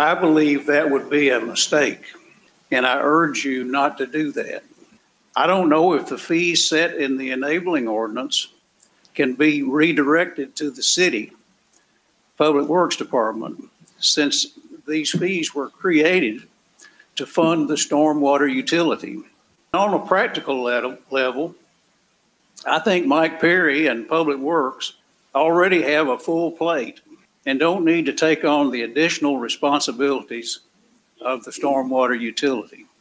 I believe that would be a mistake, and I urge you not to do that. I don't know if the fees set in the enabling ordinance can be redirected to the city Public Works Department, since these fees were created to fund the stormwater utility. On a practical level, I think Mike Perry and Public Works already have a full plate and don't need to take on the additional responsibilities of the stormwater utility.